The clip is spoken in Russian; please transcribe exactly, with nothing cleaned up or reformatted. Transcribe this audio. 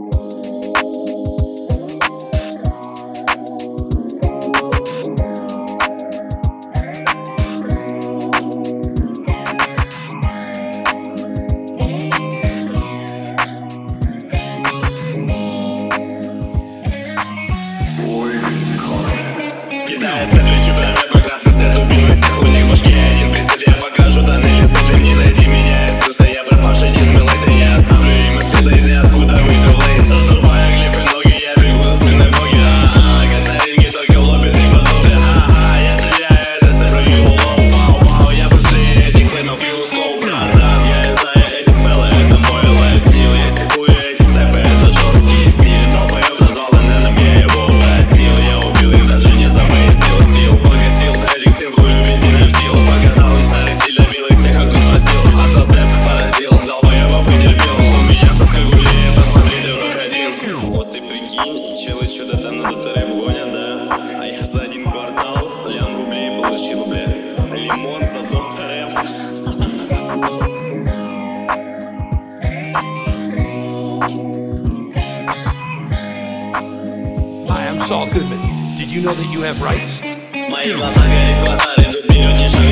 Кидая столичу про рэп, мой красный свет убил всех у них в башке. Один прицеп, я покажу данные лица, ты не найти меня из плюса. Я пропавший дисмелой, да я оставлю им отсюда из ниоткуда выйду лейн. Засурбая глифы ноги, я бегу за спиной боги. А-а-а, как на ринге, только лоббит и подобие. А-а-а, я стреляю, это степлю и лоу. Вау-вау, я быстрее этих флеймов и услов. Да-да, я знаю эти спеллы, это мой лайфстил. Я степую эти степы, это жесткий стиль. Долбоёб назвал эн-эном, я его простил. Я убил их, даже не заместил стил. Погасил этих всем хую бензином в силу. Показал им старый стиль, добил их всех, а кто спросил. Автостеп поразил, долбоёбов и терпел. У меня сотка гулеет, посмотри, дурак один. Вот ты прикинь, челы чё-то там надут рэп гонят, да? А я за один квартал лян рублей получил, бля. Лимон за доктор рэп. Hi, I'm Saul Goodman. Did you know that you have rights? Мои глаза горят, глаза идут вперед, не шагают.